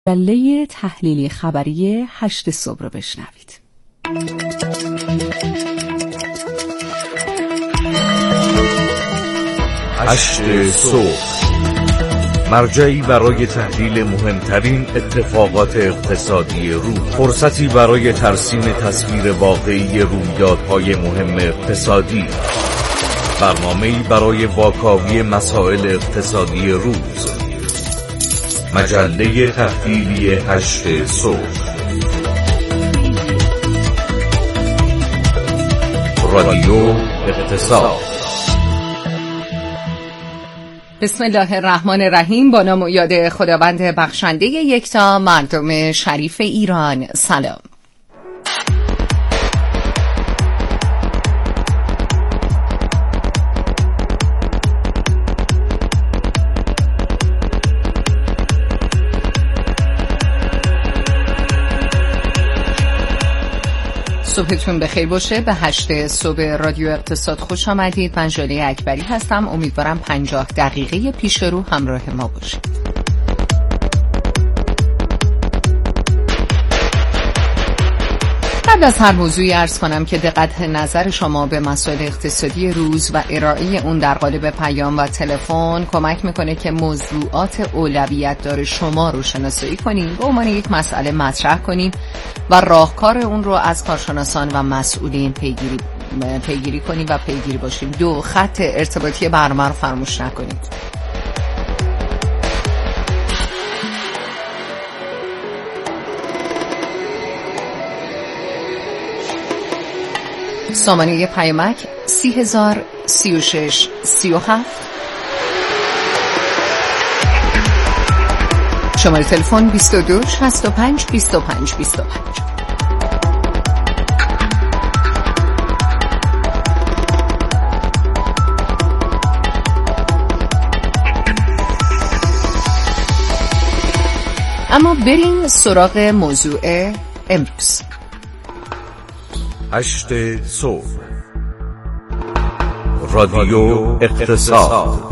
مجله تحلیلی خبری 8 صبح رو بشنوید. هشت صبح، مرجعی برای تحلیل مهمترین اتفاقات اقتصادی روز، فرصتی برای ترسیم تصویر واقعی رویدادهای مهم اقتصادی، برنامه‌ای برای واکاوی مسائل اقتصادی روز. مجله تحلیلی 8 صبح، رادیو اقتصاد. بسم الله الرحمن الرحیم. با نام و یاد خداوند بخشنده یکتا، مردم شریف ایران، سلام. صبحتون بخیر باشه. به 8 صبح رادیو اقتصاد خوش آمدید. من ژاله اکبری هستم. امیدوارم 50 دقیقه پیش رو همراه ما باشید. قبل از هر موضوعی عرض کنم که دقت نظر شما به مسائل اقتصادی روز و ارائه اون در قالب پیام و تلفن کمک میکنه که موضوعات اولویت دار شما رو شناسایی کنیم، به عنوان یک مسئله مطرح کنیم و راهکار اون رو از کارشناسان و مسئولین پیگیری کنیم و پیگیری باشیم. 2. خط ارتباطی برنامه رو فراموش نکنید. سامانه پیامک 30,036,37. شماره تلفن 22652525. اما بریم سراغ موضوع امروز. 8 صبح، رادیو اقتصاد.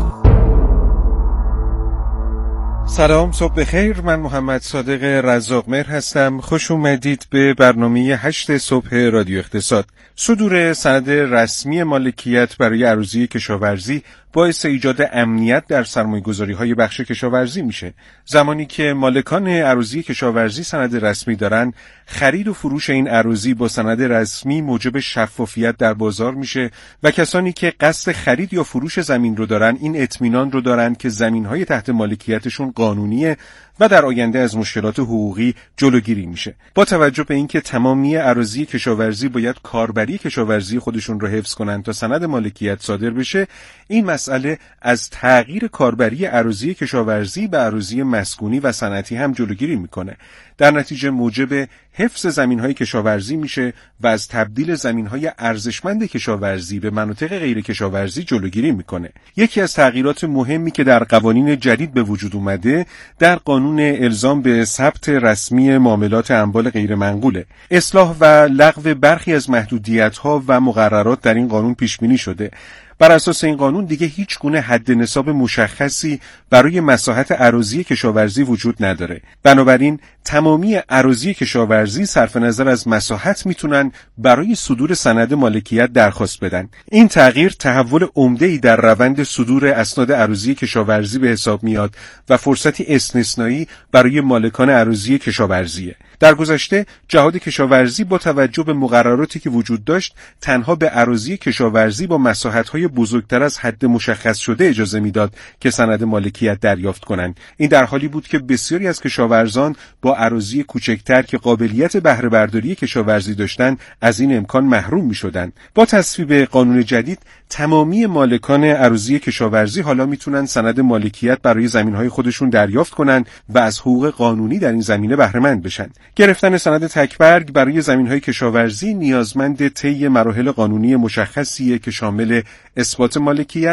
سلام، صبح بخیر. من محمد صادق رزاقمهر هستم. خوش اومدید به برنامه 8 صبح رادیو اقتصاد. صدور سند رسمی مالکیت برای عروضی کشاورزی باعث ایجاد امنیت در سرمایه‌گذاری‌های بخش کشاورزی میشه. زمانی که مالکان عروضی کشاورزی سند رسمی دارن، خرید و فروش این عروضی با سند رسمی موجب شفافیت در بازار میشه و کسانی که قصد خرید یا فروش زمین رو دارن این اطمینان رو دارن که زمین‌های تحت مالکیتشون قانونیه و در آینده از مشکلات حقوقی جلوگیری میشه. با توجه به اینکه تمامی اراضی کشاورزی باید کاربری کشاورزی خودشون رو حفظ کنن تا سند مالکیت صادر بشه، این مسئله از تغییر کاربری اراضی کشاورزی به اراضی مسکونی و صنعتی هم جلوگیری میکنه. در نتیجه موجب حفظ زمین‌های کشاورزی میشه و از تبدیل زمین‌های ارزشمند کشاورزی به مناطق غیر کشاورزی جلوگیری میکنه. یکی از تغییرات مهمی که در قوانین جدید به وجود اومده، در قانون الزام به ثبت رسمی معاملات اموال غیر منقوله. اصلاح و لغو برخی از محدودیت‌ها و مقررات در این قانون پیش بینی شده. بر اساس این قانون دیگه هیچ گونه حد نصاب مشخصی برای مساحت اراضی کشاورزی وجود نداره. بنابراین تمامی اراضی کشاورزی صرف نظر از مساحت میتونن برای صدور سند مالکیت درخواست بدن. این تغییر تحول عمده‌ای در روند صدور اسناد اراضی کشاورزی به حساب میاد و فرصتی استثنایی برای مالکان اراضی کشاورزیه. در گذشته جهاد کشاورزی با توجه به مقرراتی که وجود داشت تنها به اراضی کشاورزی با مساحت‌های بزرگتر از حد مشخص شده اجازه میداد که سند مالکیت دریافت کنند. این در حالی بود که بسیاری از کشاورزان با اراضی کوچکتر که قابلیت بهره برداری کشاورزی داشتند از این امکان محروم می‌شدند. با تصویب قانون جدید تمامی مالکان اراضی کشاورزی حالا میتونن سند مالکیت برای زمین‌های خودشون دریافت کنند و از حقوق قانونی در این زمینه بهره مند بشن. گرفتن سند تکبرگ برای زمین‌های کشاورزی نیازمند طی مراحل قانونی مشخصیه که شامل اثبات مالکیت،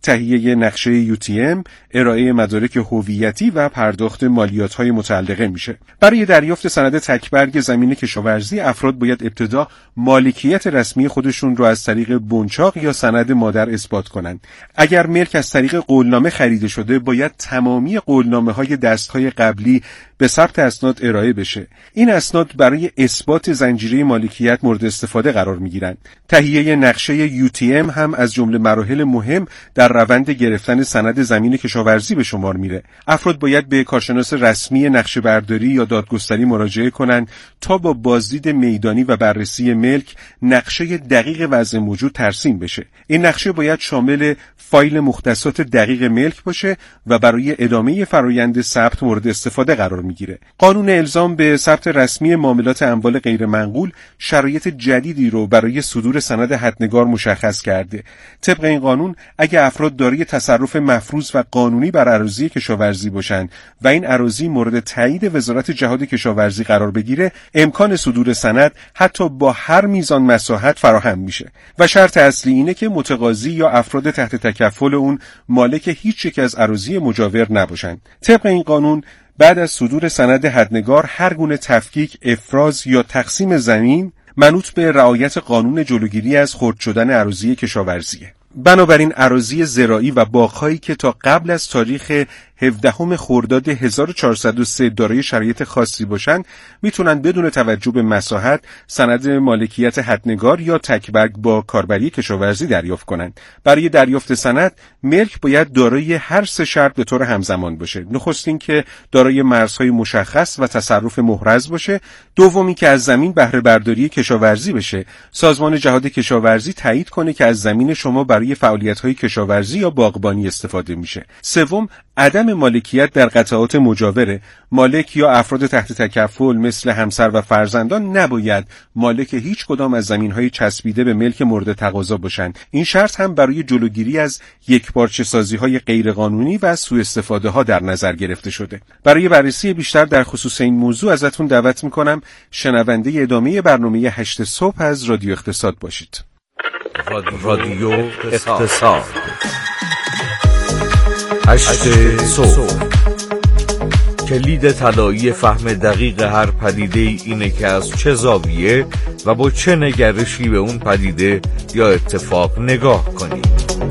تهیه نقشه UTM، ارائه مدارک هویتی و پرداخت مالیات‌های متعلقه میشه. برای دریافت سند تکبرگ زمین کشاورزی افراد باید ابتدا مالکیت رسمی خودشون رو از طریق بنچاق یا سند مادر اثبات کنند. اگر ملک از طریق قولنامه خریده شده باید تمامی قولنامه‌های دست‌های قبلی به ثبت اسناد ارائه بشه. این اسناد برای اثبات زنجیره مالکیت مورد استفاده قرار می‌گیرند. تهیه نقشه UTM هم از جمله مراحل مهم در روند گرفتن سند زمین کشاورزی به شمار میره. افراد باید به کارشناس رسمی نقشه برداری یا دادگستری مراجعه کنند تا با بازدید میدانی و بررسی ملک نقشه دقیق وضع موجود ترسیم بشه. این نقشه باید شامل فایل مختصات دقیق ملک باشه و برای ادامه فرایند ثبت مورد استفاده قرار میگیره. قانون الزام به ثبت رسمی معاملات اموال غیر منقول شرایط جدیدی رو برای صدور سند حدنگار مشخص کرده. طبق این قانون اگه افراد دارای تصرف مفروض و قانونی بر اراضی کشاورزی باشن و این اراضی مورد تایید وزارت جهاد کشاورزی قرار بگیره، امکان صدور سند حتی با هر میزان مساحت فراهم میشه و شرط اصلی اینه که متقاضی یا افراد تحت تکفل اون مالک هیچ یک از اراضی مجاور نباشن. طبق این قانون بعد از صدور سند حدنگار هر گونه تفکیک، افراز یا تقسیم زمین منوط به رعایت قانون جلوگیری از خرد شدن اراضی کشاورزیه. بنابراین اراضی زراعی و باغ‌هایی که تا قبل از تاریخ 17 خرداد 1403 دارای شرایط خاصی باشند میتونن بدون توجه به مساحت سند مالکیت حدنگار یا تکبرگ با کاربری کشاورزی دریافت کنند. برای دریافت سند ملک باید دارای هر سه شرط به طور همزمان باشه. نخست این که دارای مرزهای مشخص و تصرف محرز باشه، دومی که از زمین بهره برداری کشاورزی بشه، سازمان جهاد کشاورزی تایید کنه که از زمین شما برای فعالیت‌های کشاورزی یا باغبانی استفاده میشه. سوم عدم مالکیت در قطعات مجاوره. مالک یا افراد تحت تکفل مثل همسر و فرزندان نباید مالک هیچ کدام از زمین‌های چسبیده به ملک مورد تقاضا باشند. این شرط هم برای جلوگیری از یکپارچه سازی‌های غیرقانونی و سوء استفاده‌ها در نظر گرفته شده. برای بررسی بیشتر در خصوص این موضوع ازتون دعوت می‌کنم شنونده ادامه برنامه 8 صبح از رادیو اقتصاد باشید. رادیو اقتصاد 8 صبح. کلید طلایی فهم دقیق هر پدیده اینه که از چه زاویه و با چه نگرشی به اون پدیده یا اتفاق نگاه کنیم.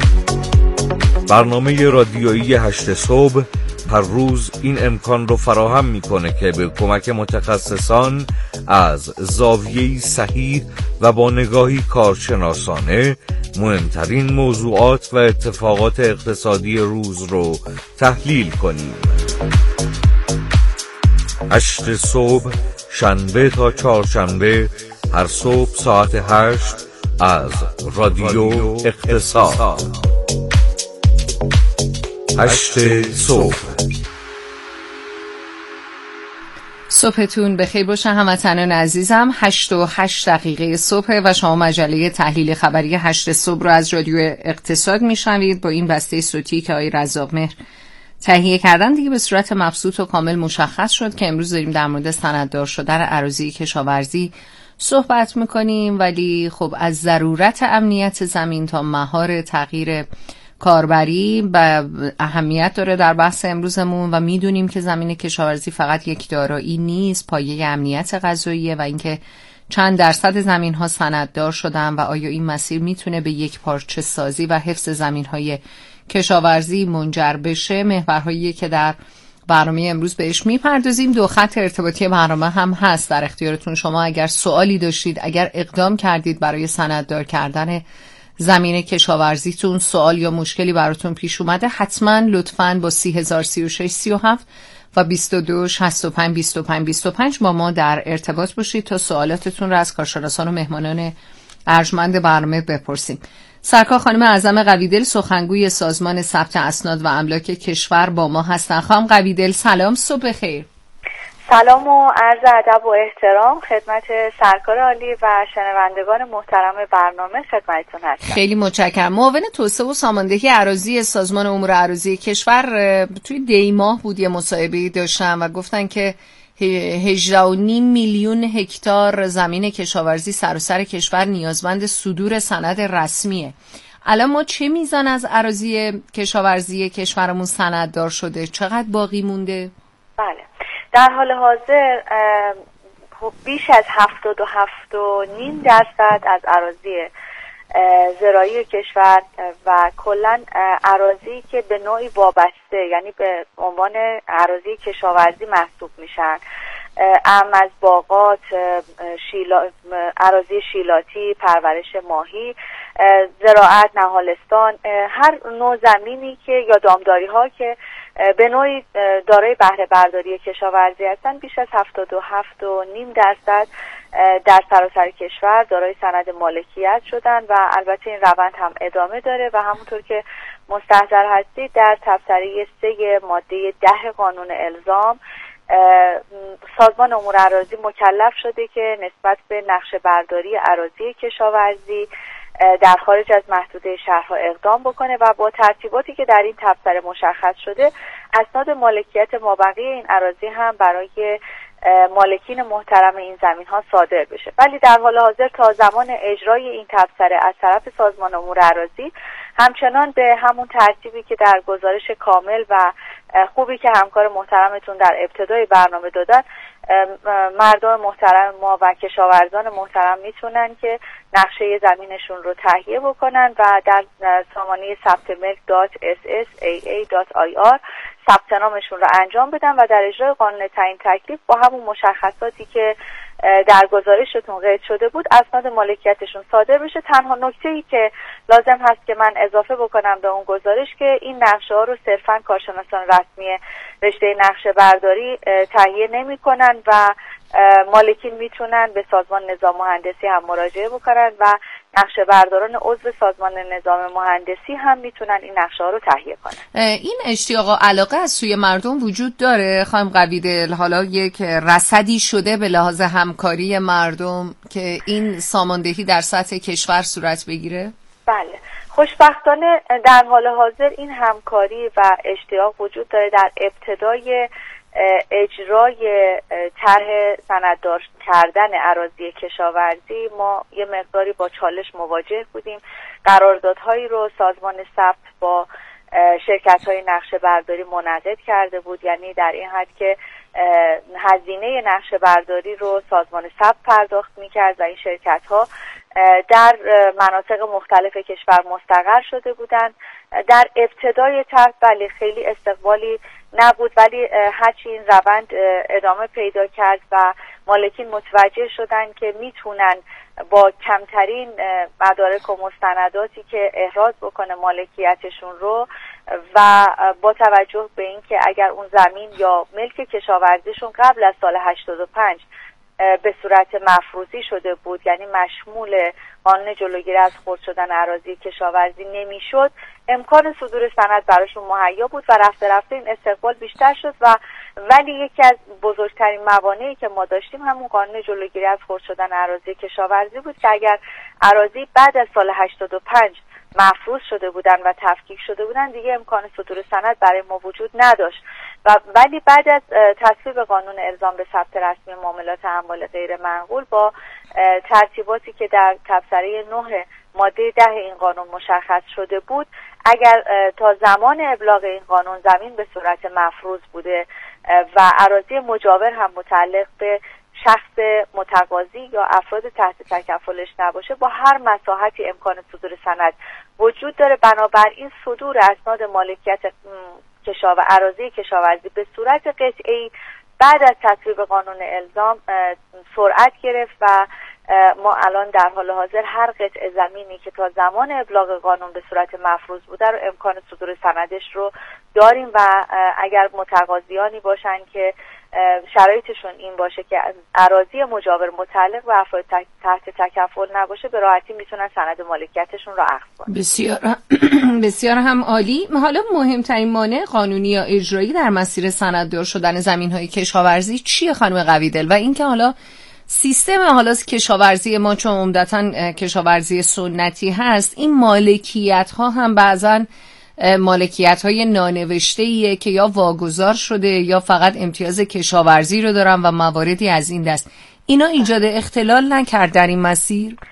برنامه رادیویی 8 صبح هر روز این امکان رو فراهم میکنه که به کمک متخصصان از زاویه‌ای صحیح و با نگاهی کارشناسانه مهمترین موضوعات و اتفاقات اقتصادی روز رو تحلیل کنیم. 8 صبح شنبه تا چهارشنبه هر صبح ساعت 8 از رادیو اقتصاد. 8 صبح. صبحتون بخیر باشه هموطنان عزیزم. 8:08 صبح و شما مجله تحلیل خبری 8 صبح رو از رادیو اقتصاد میشنوید با این بسته صوتی که آقای رزاق مهر تهیه کردن. دیگه به صورت مبسوط و کامل مشخص شد که امروز داریم در مورد سنددار شدن اراضی کشاورزی صحبت میکنیم، ولی خب از ضرورت امنیت زمین تا مهار تغییر کاربری و اهمیت داره در بحث امروزمون و میدونیم که زمین کشاورزی فقط یک دارایی نیست، پایه امنیت غذاییه و اینکه چند درصد زمین ها سنددار شدن و آیا این مسیر میتونه به یک پارچه سازی و حفظ زمین های کشاورزی منجر بشه. محورهایی که در برنامه امروز بهش میپردازیم. 2 خط ارتباطی برنامه هم هست در اختیارتون. شما اگر سوالی داشتید، اگر اقدام کردید برای سنددار کردن زمین کشاورزیتون، سوال یا مشکلی براتون پیش اومده، حتما لطفاً با 303637 و 22652525 با ما در ارتباط باشید تا سوالاتتون رو از کارشناسان و مهمانان ارجمند برنامه بپرسیم. سرکار خانم اعظم قویدل سخنگوی سازمان ثبت اسناد و املاک کشور با ما هستن. خانم قویدل سلام، صبح بخیر. سلام و عرض ادب و احترام خدمت سرکار عالی و شنوندگان محترم برنامه خدمتتون هستم. خیلی متشکرم. معاون توسعه و ساماندهی اراضی سازمان امور اراضی کشور توی دی ماه بود یه مصاحبه‌ای داشتن و گفتن که 18.5 میلیون هکتار زمین کشاورزی سراسر کشور نیازمند صدور سند رسمیه. الان ما چه میزان از اراضی کشاورزی کشورمون سنددار شده؟ چقدر باقی مونده؟ بله، در حال حاضر بیش از 77.5% از اراضی زراعی کشور و کلا اراضی که به نوعی وابسته، یعنی به عنوان اراضی کشاورزی محسوب میشن، از باغات، اراضی شیلاتی، پرورش ماهی، زراعت، نهالستان، هر نوع زمینی که یا دامداری ها که به نوعی دارای بهره برداری کشاورزی هستند، بیش از 77.5% در سراسر کشور دارای سند مالکیت شدن و البته این روند هم ادامه داره و همونطور که مستحضر هستید در تبصره 3 ماده 10 قانون الزام سازمان امور اراضی مکلف شده که نسبت به نقشه برداری اراضی کشاورزی در خارج از محدوده شهرها اقدام بکنه و با ترتیباتی که در این تبصره مشخص شده اسناد مالکیت مابقی این اراضی هم برای مالکین محترم این زمین ها صادر بشه. ولی در حال حاضر تا زمان اجرای این تبصره از طرف سازمان امور اراضی همچنان به همون ترتیبی که در گزارش کامل و خوبی که همکار محترمتون در ابتدای برنامه دادن، مردم محترم ما و کشاورزان محترم میتونن که نقشه زمینشون رو تهیه بکنن و در سامانه ثبت ملک.ssaa.ir ثبت نامشون رو انجام بدن و در اجرای قانون تعیین تکلیف با همون مشخصاتی که در گزارشتون قید شده بود اسناد مالکیتشون صادر بشه. تنها نکته‌ای که لازم هست که من اضافه بکنم به اون گزارش که این نقشه ها رو صرفاً کارشناسان رسمی رشته نقشه برداری تهیه نمی‌کنن و مالکین میتونن به سازمان نظام مهندسی هم مراجعه بکنن و نقشه برداران عضو سازمان نظام مهندسی هم میتونن این نقشه ها رو تهیه کنن. این اشتیاق و علاقه از سوی مردم وجود داره خانم قویدل؟ حالا یک رصدی شده به لحاظ همکاری مردم که این ساماندهی در سطح کشور صورت بگیره؟ بله، خوشبختانه در حال حاضر این همکاری و اشتیاق وجود داره. در ابتدای اجرای طرح سنددار کردن اراضی کشاورزی ما یه مقداری با چالش مواجه بودیم. قراردادهایی رو سازمان ثبت با شرکت‌های نقشه برداری منعقد کرده بود، یعنی در این حد که هزینه نقشه برداری رو سازمان ثبت پرداخت می‌کرد و این شرکت‌ها در مناطق مختلف کشور مستقر شده بودند. در ابتدای طرح بله خیلی استقبالی نبود، ولی هرچی این روند ادامه پیدا کرد و مالکین متوجه شدن که میتونن با کمترین مدارک و مستنداتی که احراز بکنه مالکیتشون رو و با توجه به اینکه اگر اون زمین یا ملک کشاورزیشون قبل از سال 85 به صورت مفروضی شده بود، یعنی مشمول قانون جلوگیری از خرد شدن اراضی کشاورزی نمیشد، امکان صدور سند براشون مهیا بود و رفته رفته این استقبال بیشتر شد ولی یکی از بزرگترین موانعی که ما داشتیم همون قانون جلوگیری از خرد شدن اراضی کشاورزی بود که اگر اراضی بعد از سال 85 مفروض شده بودن و تفکیک شده بودن دیگه امکان صدور سند برای ما وجود نداشت ولی بعد از تصویب قانون الزام به ثبت رسمی معاملات اموال غیر منقول با ترتیباتی که در تبصره 9 ماده 10 این قانون مشخص شده بود، اگر تا زمان ابلاغ این قانون زمین به صورت مفروض بوده و اراضی مجاور هم متعلق به شخص متقاضی یا افراد تحت تکفلش نباشه، با هر مساحتی امکان صدور سند وجود داره. بنابراین صدور اسناد مالکیت اراضی کشاورزی به صورت قطعی بعد از تصویب قانون الزام سرعت گرفت و ما الان در حال حاضر هر قطعه زمینی که تا زمان ابلاغ قانون به صورت مفروض بوده رو امکان صدور سندش رو داریم و اگر متقاضیانی باشن که شرایطشون این باشه که اراضی مجاور متعلق به افراد تحت تکفل نباشه به راحتی میتونن سند مالکیتشون رو اخذ کنن. بسیار هم عالی. حالا مهمترین مانع قانونی یا اجرایی در مسیر سنددار شدن زمین‌های کشاورزی چیه خانم قویدل؟ و اینکه حالا سیستم حالا کشاورزی ما چون عمدتاً کشاورزی سنتی هست، این مالکیت ها هم بعضاً مالکیت های نانوشته‌ایه که یا واگذار شده یا فقط امتیاز کشاورزی رو دارن و مواردی از این دست. اینا ایجاد اختلال نکرد در این مسیر؟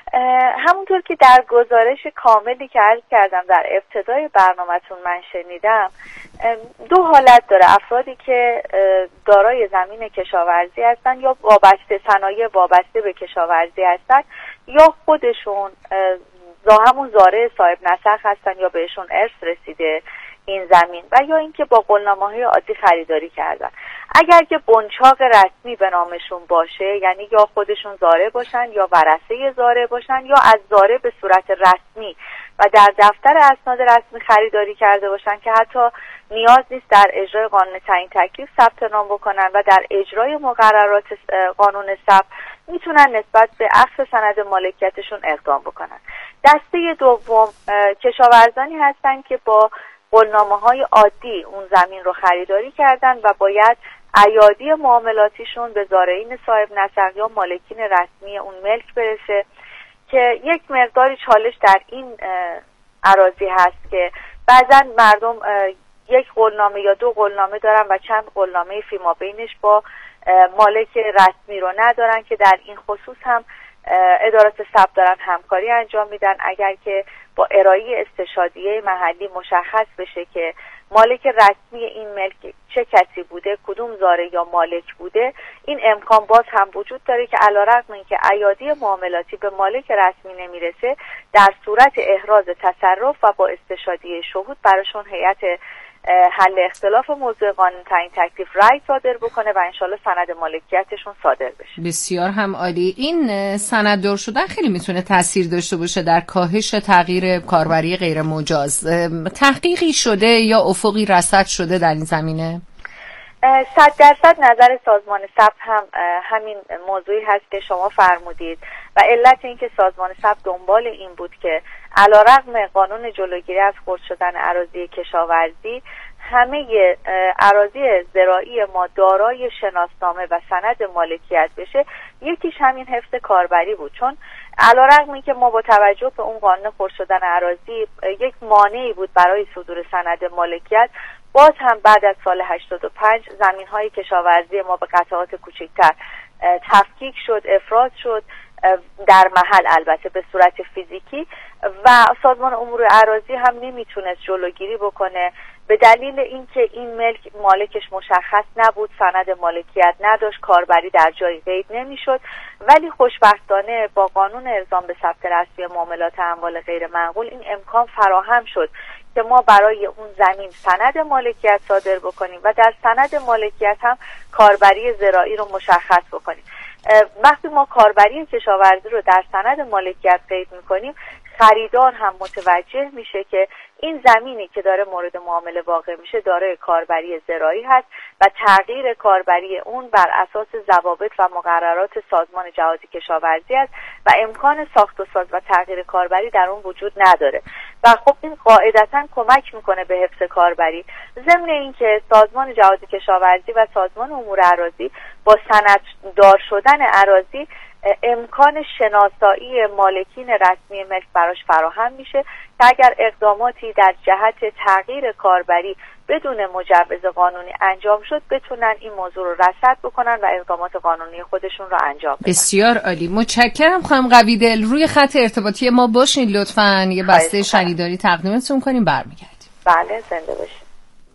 همونطور که در گزارش کاملی که عرض کردم در ابتدای برنامه‌تون من شنیدم، دو حالت داره. افرادی که دارای زمین کشاورزی هستن یا صنایع وابسته به کشاورزی هستن یا خودشون همون زارع صاحب نسق هستن یا بهشون ارث رسیده این زمین و یا اینکه با قولنامه‌های عادی خریداری کردن. اگر که بنچاق رسمی به نامشون باشه، یعنی یا خودشون زارع باشن یا ورثه زارع باشن یا از زارع به صورت رسمی و در دفتر اسناد رسمی خریداری کرده باشن که حتی نیاز نیست در اجرای قانون تعیین تکلیف ثبت نام بکنن و در اجرای مقررات قانون ثبت میتونن نسبت به اخذ سند مالکیتشون اقدام بکنن. دسته دوم کشاورزانی هستن که با قولنامه‌های عادی اون زمین رو خریداری کردن و باید ایادی معاملاتیشون به زارعین صاحب نسق یا مالکین رسمی اون ملک برسه که یک مقداری چالش در این اراضی هست که بعضا مردم یک قولنامه یا دو قولنامه دارن و چند قولنامه فیما بینش با مالک رسمی رو ندارن که در این خصوص هم ادارات ثبت دارن همکاری انجام میدن. اگر که با ارائه استشهادیه محلی مشخص بشه که مالک رسمی این ملک چه کسی بوده، کدوم زارع یا مالک بوده، این امکان باز هم وجود داره که علیرغم اینکه ایادی معاملاتی به مالک رسمی نمیرسه، در صورت احراز تصرف و با استشهادیه شهود براشون هیئت حل اختلاف موضوع قانون تعیین تکلیف رأی صادر بکنه و انشالله سند مالکیتشون صادر بشه. بسیار هم عالی. این سنددار شدن خیلی میتونه تاثیر داشته باشه در کاهش تغییر کاربری غیر مجاز. تحقیقی شده یا افقی رصد شده در این زمینه؟ 100% نظر سازمان ثبت هم همین موضوعی هست که شما فرمودید و علت این که سازمان ثبت دنبال این بود که علیرغم قانون جلوگیری از خرد شدن اراضی کشاورزی، همه اراضی زراعی ما دارای شناسنامه و سند مالکیت بشه، یکیش همین حفظ کاربری بود. چون علیرغم اینکه ما با توجه به اون قانون خرد شدن اراضی یک مانعی بود برای صدور سند مالکیت، باز هم بعد از سال 85 زمین‌های کشاورزی ما به قطعات کوچکتر تفکیک شد، افراد شد، در محل البته به صورت فیزیکی، و سازمان امور اراضی هم نمیتونست جلوگیری بکنه به دلیل اینکه این ملک مالکش مشخص نبود، سند مالکیت نداشت، کاربری در جای قید نمیشد. ولی خوشبختانه با قانون ارزام به ثبت رسمی معاملات اموال غیر منقول این امکان فراهم شد که ما برای اون زمین سند مالکیت صادر بکنیم و در سند مالکیت هم کاربری زراعی رو مشخص بکنیم. وقتی ما کاربری کشاورزی رو در سند مالکیت قید میکنیم، خریدار هم متوجه میشه که این زمینی که داره مورد معامله واقع میشه دارای کاربری زراعی هست و تغییر کاربری اون بر اساس ضوابط و مقررات سازمان جهازی کشاورزی است و امکان ساخت و ساز و تغییر کاربری در اون وجود نداره و خب این قاعدتاً کمک میکنه به حفظ کاربری. ضمن اینکه سازمان جهازی کشاورزی و سازمان امور اراضی با سنددار شدن اراضی امکان شناسایی مالکین رسمی ملک براش فراهم میشه که اگر اقداماتی در جهت تغییر کاربری بدون مجوز قانونی انجام شد بتونن این موضوع رو رصد بکنن و اقدامات قانونی خودشون رو انجام بدن. بسیار عالی، متشکرم خانم قویدل. روی خط ارتباطی ما باشین لطفاً، یه بسته شنیداری تقدیمتون کنیم برمیگردیم. بله، زنده باشین.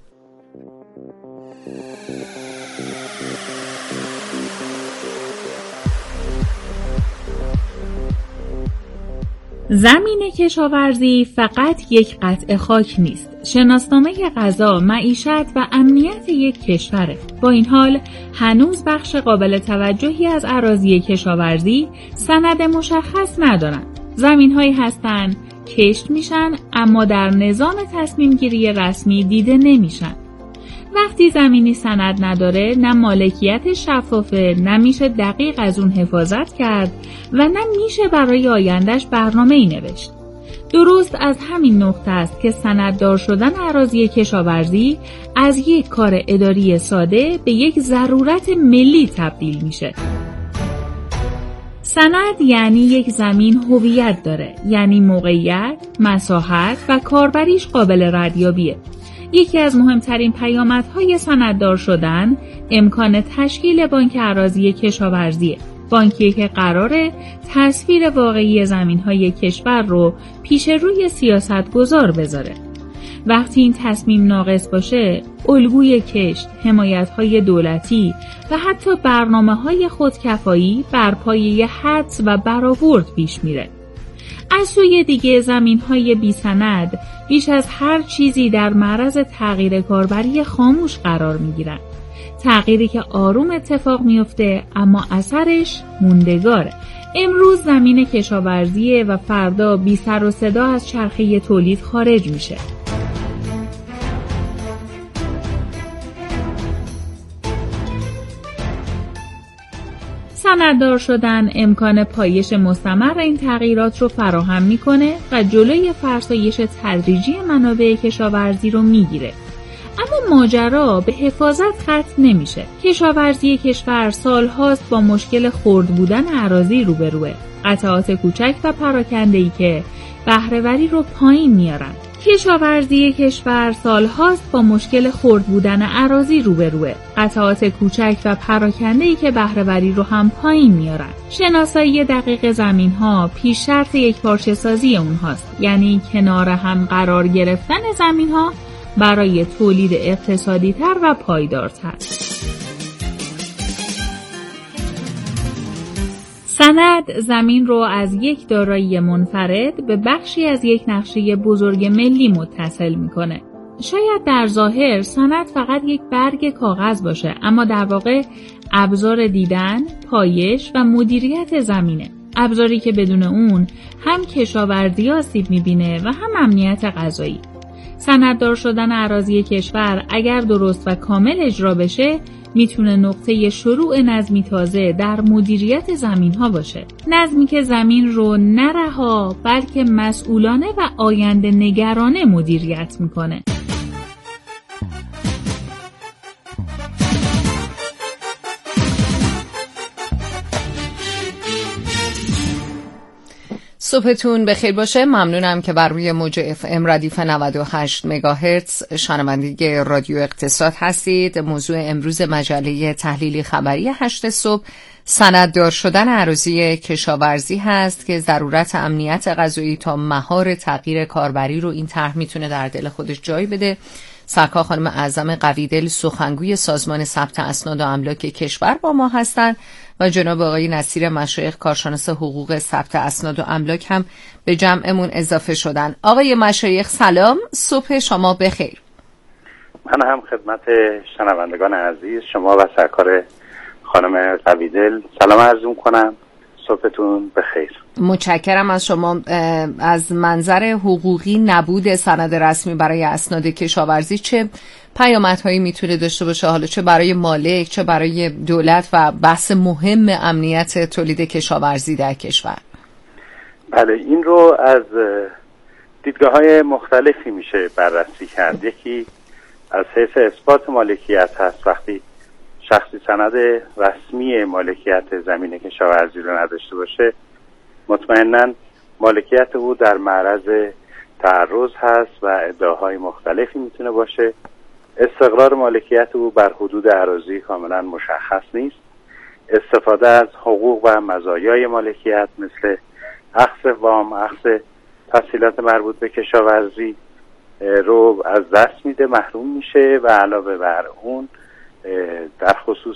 زمین کشاورزی فقط یک قطعه خاک نیست. شناسنامه غذا، معیشت و امنیت یک کشوره. با این حال هنوز بخش قابل توجهی از اراضی کشاورزی سند مشخص ندارند. زمین‌هایی هستند کشت میشن اما در نظام تصمیم گیری رسمی دیده نمیشن. وقتی زمینی سند نداره، نه مالکیت شفافه، نه میشه دقیق از اون حفاظت کرد و نه میشه برای آیندهش برنامه‌ای نوشت. درست از همین نقطه است که سنددار شدن اراضی کشاورزی از یک کار اداری ساده به یک ضرورت ملی تبدیل میشه. سند یعنی یک زمین هویت داره، یعنی موقعیت، مساحت و کاربریش قابل ردیابیه. یکی از مهمترین پیامدهای سنددار شدن امکان تشکیل بانک اراضی کشاورزیه. بانکیه که قراره تصویر واقعی زمین‌های کشور رو پیش روی سیاستگزار بذاره. وقتی این تصمیم ناقص باشه، الگوی کشت، حمایت‌های دولتی و حتی برنامه‌های خودکفایی بر پایه حدس و برآورد پیش میره. از سوی دیگه زمین‌های بی‌سند بیش از هر چیزی در معرض تغییر کاربری خاموش قرار می‌گیرن. تغییری که آروم اتفاق میفته اما اثرش موندگاره. امروز زمین کشاورزیه و فردا بی سر و صدا از چرخه تولید خارج میشه. سنددار شدن امکان پایش مستمر این تغییرات رو فراهم میکنه و جلوی فرسایش تدریجی منابع کشاورزی رو میگیره. اما ماجرا به حفاظت ختم نمیشه. کشاورزی کشور سالهاست با مشکل خرد بودن اراضی روبروه. قطعات کوچک و پراکنده‌ای که بهره‌وری رو پایین میارن. کشاورزی کشور سالهاست با مشکل خرد بودن اراضی روبروه. قطعات کوچک و پراکنده‌ای که بهره‌وری رو هم پایین میارن. شناسایی دقیق زمین‌ها پیش شرط یکپارچه‌سازی اونهاست. یعنی کنار هم قرار گرفتن زمین‌ها برای تولید اقتصادی‌تر و پایدارتر. سند زمین رو از یک دارایی منفرد به بخشی از یک نقشه بزرگ ملی متصل میکنه. شاید در ظاهر سند فقط یک برگ کاغذ باشه، اما در واقع ابزار دیدن، پایش و مدیریت زمینه. ابزاری که بدون اون هم کشاورزی آسیب میبینه و هم امنیت غذایی. سنددار شدن اراضی کشور اگر درست و کامل اجرا بشه میتونه نقطه شروع نظمی تازه در مدیریت زمین ها باشه. نظمی که زمین رو نه رها بلکه مسئولانه و آینده نگرانه مدیریت میکنه. صبحتون بخیر باشه. ممنونم که بر روی موج FM ردیف 98 مگاهرتز شنونده رادیو اقتصاد هستید. موضوع امروز مجله تحلیلی خبری 8 صبح سنددار شدن اراضی کشاورزی هست که ضرورت امنیت غذایی تا مهار تغییر کاربری رو این طرح میتونه در دل خودش جای بده. سرکار خانم اعظم قویدل سخنگوی سازمان ثبت اسناد و املاک کشور با ما هستند و جناب آقای نصیر مشایخ کارشناس حقوق ثبت اسناد و املاک هم به جمعمون اضافه شدن. آقای مشایخ سلام، صبح شما بخیر. من هم خدمت شنوندگان عزیز شما و سرکار خانم قویدل سلام عرض می‌کنم. صبحتون بخیر. متشکرم از شما. از منظر حقوقی نبود سند رسمی برای اسناد کشاورزی چه پیامدهایی میتونه داشته باشه، حالا چه برای مالک چه برای دولت و بحث مهم امنیت تولید کشاورزی در کشور؟ بله، این رو از دیدگاه‌های مختلفی میشه بررسی کرد. یکی از حیث اثبات مالکیت هست. وقتی شخصی سند رسمی مالکیت زمین کشاورزی رو نداشته باشه، مطمئناً مالکیت او در معرض تعرض هست و ادعاهای مختلفی میتونه باشه. استقرار مالکیت او بر حدود اراضی کاملا مشخص نیست. استفاده از حقوق و مزایای مالکیت مثل اخذ وام، اخذ تسهیلات مربوط به کشاورزی رو از دست میده، محروم میشه و علاوه بر اون در خصوص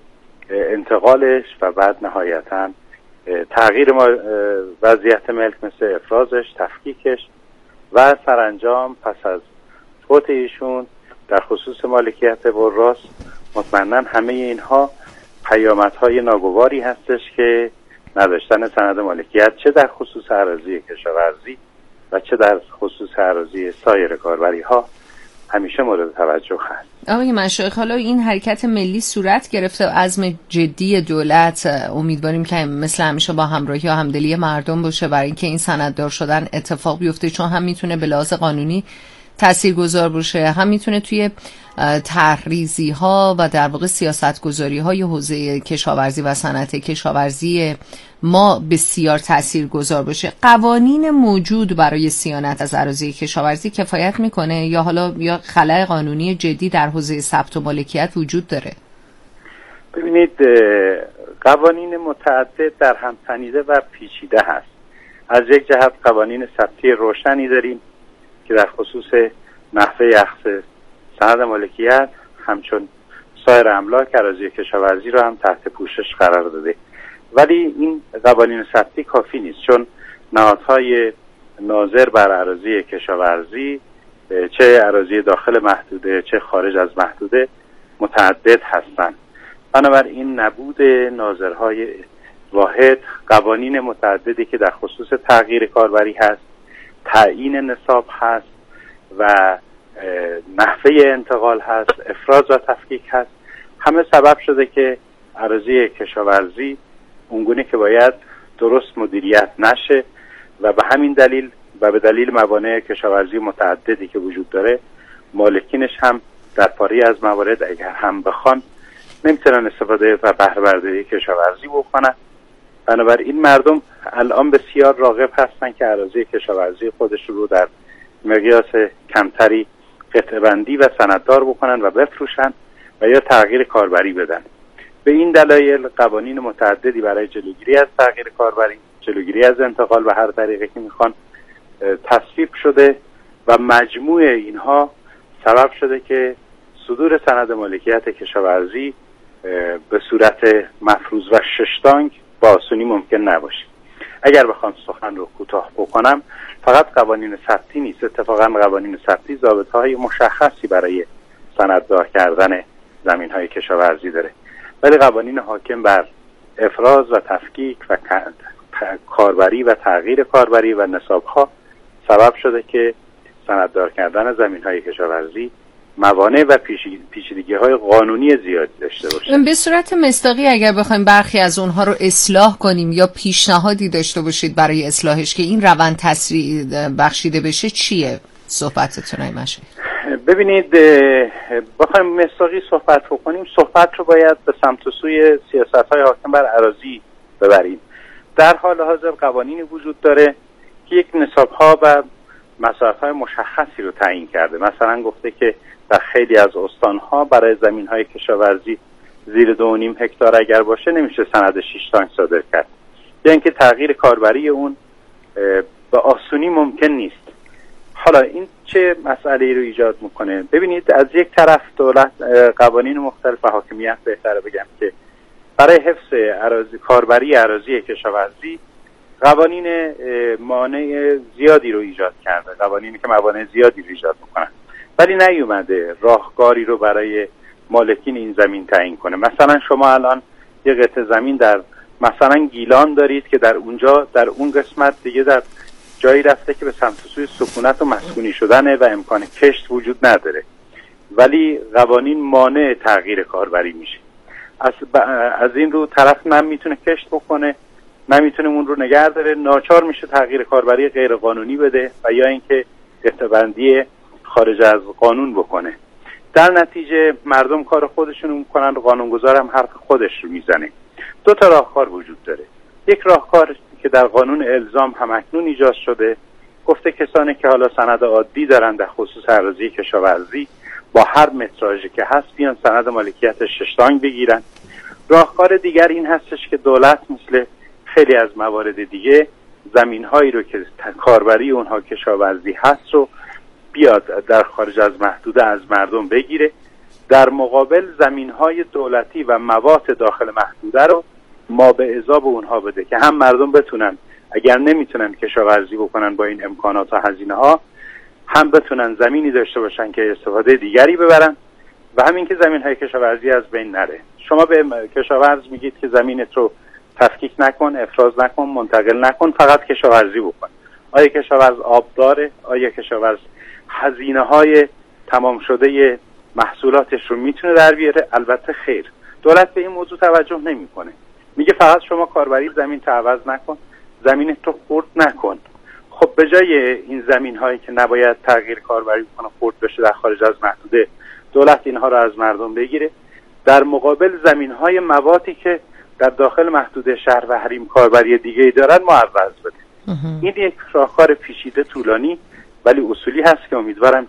انتقالش و بعد نهایتاً تغییر وضعیت ملک مثل افرازش، تفکیکش و سرانجام پس از فوت ایشون در خصوص مالکیت وراث، مطمئناً همه اینها پیامدهای ناگواری هستش که نداشتن سند مالکیت چه در خصوص اراضی کشاورزی و چه در خصوص اراضی سایر کاربری ها همیشه مورد توجه هست. آقای مشایخ، حالا این حرکت ملی صورت گرفته، عزم جدی دولت، امیدواریم که مثل همیشه با همراهی و همدلی مردم باشه برای اینکه این سنددار شدن اتفاق بیفته، چون هم میتونه به لحاظ قانونی تاثیرگذار باشه، هم میتونه توی طرحریزی ها و در واقع سیاست گذاری های حوزه کشاورزی و صنعت کشاورزی ما بسیار تاثیرگذار باشه. قوانین موجود برای صیانت از اراضی کشاورزی کفایت میکنه یا حالا یا خلأ قانونی جدی در حوزه ثبت و مالکیت وجود داره؟ ببینید، قوانین متعدد در هم تنیده و پیچیده هست. از یک جهت قوانین ثبتی روشنی داریم که در خصوص نحوه اخذ سند مالکیت همچون سایر املاک اراضی کشاورزی را هم تحت پوشش قرار داده، ولی این قوانین ثبتی کافی نیست، چون نهادهای ناظر بر اراضی کشاورزی چه اراضی داخل محدوده چه خارج از محدوده متعدد هستند. بنابراین نبود ناظرهای واحد، قوانین متعددی که در خصوص تغییر کاربری هست، تعیین نصاب هست و نحوه انتقال هست، افراز و تفکیک هست، همه سبب شده که اراضی کشاورزی اونگونه که باید درست مدیریت نشه و به همین دلیل و به دلیل موانع کشاورزی متعددی که وجود داره مالکینش هم در پاری از موارد اگر هم بخوان نمیتونن استفاده و بهره برداری کشاورزی بکنن. بنابراین مردم الان بسیار راغب هستن که اراضی کشاورزی خودش رو در مقیاس کمتری قطعه بندی و سنددار بکنن و بفروشن و یا تغییر کاربری بدن. به این دلایل قوانین متعددی برای جلوگیری از تغییر کاربری، جلوگیری از انتقال به هر طریقی که میخوان تصویب شده و مجموع اینها سبب شده که صدور سند مالکیت کشاورزی به صورت مفروض و ششتانگ با آسونی ممکن نباشه. اگر بخوام سخن رو کوتاه بکنم، فقط قوانین ثبتی نیست، اتفاقا قوانین ثبتی ضابطه‌های مشخصی برای سنددار کردن زمین‌های کشاورزی داره، ولی قوانین حاکم بر افراز و تفکیک و کاربری و تغییر کاربری و نصاب‌ها سبب شده که سنددار کردن زمین‌های کشاورزی موانع و پیچیدگی‌های قانونی زیادی داشته باشه. به صورت مصداقی اگر بخوایم برخی از اونها رو اصلاح کنیم یا پیشنهادی داشته باشید برای اصلاحش که این روند تسریع بخشیده بشه، چیه صحبتتون های مشاهیر؟ ببینید، بخوایم مصداقی صحبت بکنیم، صحبت رو باید به سمت و سوی سیاست‌های حاکم بر اراضی ببریم. در حال حاضر قوانینی وجود داره که یک نصاب‌ها و مسافه‌های مشخصی رو تعیین کرده. مثلا گفته که در خیلی از استان‌ها برای زمین‌های کشاورزی زیر 2.5 هکتار اگر باشه نمیشه سند 6 تانک صادر کرد، یعنی که تغییر کاربری اون به آسونی ممکن نیست. حالا این چه مسئله‌ای رو ایجاد میکنه؟ ببینید، از یک طرف دولت قوانین مختلف و حاکمیت بهتره بگم که برای حفظ اراضی کاربری اراضی کشاورزی قوانین مانع زیادی رو ایجاد کرده، قوانینی که موانع زیادی رو ایجاد میکنن، ولی نیومده راهکاری رو برای مالکین این زمین تعیین کنه. مثلا شما الان یه قطعه زمین در مثلا گیلان دارید که در اونجا در اون قسمت دیگه در جایی رفته که به سمت سوی سکونت و مسکونی شدنه و امکان کشت وجود نداره، ولی قوانین مانع تغییر کاربری میشه. از این رو طرف نه میتونه کشت بکنه نه میتونه اون رو نگه داره، ناچار میشه تغییر کاربری غیر قانونی بده و یا اینکه قطعه بندی خارج از قانون بکنه. در نتیجه مردم کار خودشونو میکنن، قانونگذار هم حرف خودش رو میزنه. دو تا راهکار وجود داره. یک راهکار که در قانون الزام هم اکنون ایجاد شده، گفته کسانی که حالا سند عادی دارن در خصوص اراضی کشاورزی با هر متراژی که هست بیان سند مالکیت 6 تانک بگیرن. راهکار دیگر این هستش که دولت مثل خیلی از موارد دیگه زمین‌هایی رو که کاربری اونها کشاورزی هست رو بیاد در خارج از محدوده از مردم بگیره، در مقابل زمین‌های دولتی و مواد داخل محدوده رو ما به اضافه اونها بده که هم مردم بتونن اگر نمیتونن کشاورزی بکنن با این امکانات و هزینه‌ها، هم بتونن زمینی داشته باشن که استفاده دیگری ببرن و همین که زمین‌های کشاورزی از بین نره. شما به کشاورز میگید که زمینت رو تفکیک نکن، افراز نکن، منتقل نکن، فقط کشاورزی بکن. آیا کشاورز آب داره؟ آیا کشاورز هزینه‌های تمام شده محصولاتش رو میتونه در بیاره؟ البته خیر. دولت به این موضوع توجه نمیکنه. میگه فقط شما کاربری زمین عوض نکن، زمینت رو خرد نکن. خب به جای این زمین‌هایی که نباید تغییر کاربری کنه خرد بشه در خارج از محدوده، دولت اینها رو از مردم بگیره، در مقابل زمین‌های موادی که در داخل محدوده شهر و حریم کاربری دیگه‌ای دارن معوض بده. این یک راهکار پیچیده طولانی ولی اصولی هست که امیدوارم که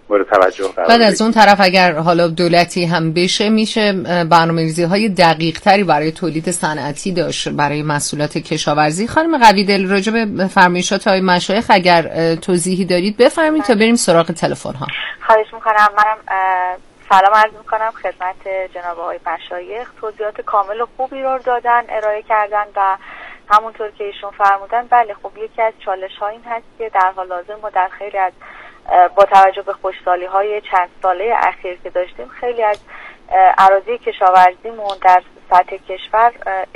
مورد توجه قرار بعد از اون طرف اگر حالا دولتی هم بشه میشه برنامه‌ریزی‌های دقیق‌تری برای تولید صنعتی داشت برای محصولات کشاورزی. خانم قویدل، راجع به فرمایشات آقای مشایخ اگر توضیحی دارید بفرمایید تا بریم سراغ تلفن‌ها. خواهش می‌کنم. منم سلام عرض می‌کنم خدمت جناب آقای مشایخ. توضیحات کامل و خوبی رو دادن، ارائه کردن و همونطور که ایشون فرمودن بله خب یکی از چالش‌ها این هست که در حال حاضر ما در خیلی از با توجه به خوشسالی‌های چند ساله اخیر که داشتیم خیلی از اراضی کشاورزیمون در سطح کشور